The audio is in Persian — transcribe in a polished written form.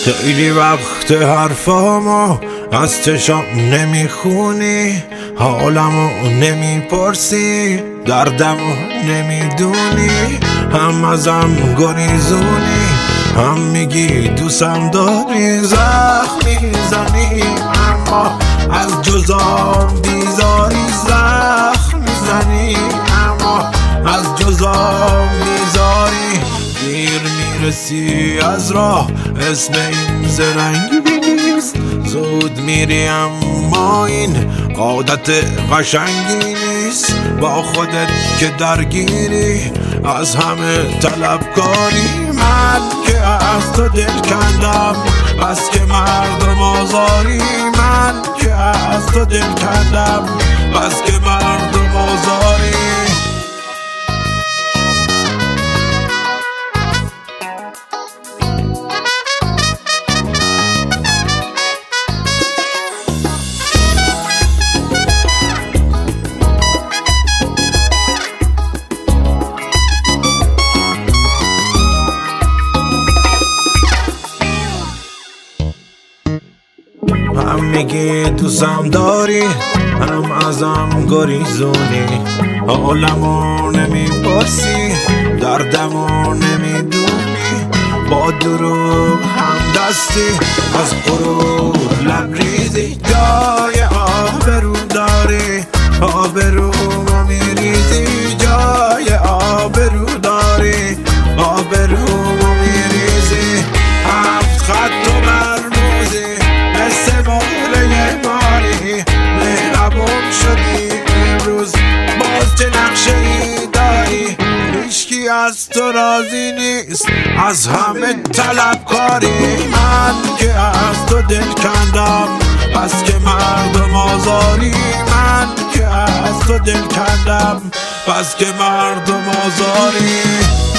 خیلی وقت حرفامو از چشام نمیخونی، حالمو نمیپرسی، دردمو نمیدونی، هم ازم گریزونی، هم میگی دوستم داری، زخم میزنی اما از جزام بیزاری، زخم میزنی اما از جزام بیزاری. دیر میرسی از راه، اسم این زرنگی نیست، زود میری اما این عادت قشنگی نیست. با خودت که درگیری، از همه طلبکاری، من که از تو دل کندم بس که مردم آزاری، من که از تو دل کندم بس که مردم آزاری. هم میگی دوستم داری، هم ازم گریزونی، حالمو نمیپرسی، دردمو نمیدونی، با دروغ هم دستی، از غرور لبریزی، جای آبرو داری، آبرومو میریزی، جای آبرو داری، آبرومو میریزی. هفت خط و مرموزی مثل باره ماری، مهربون شدی امروز، باز چه نقشه ای داری؟ هیچکی از تو راضی نیست، از همه طلبکاری، من که از تو دل کندم بس که مردم آزاری، من که از تو دل کندم بس که مردم آزاری.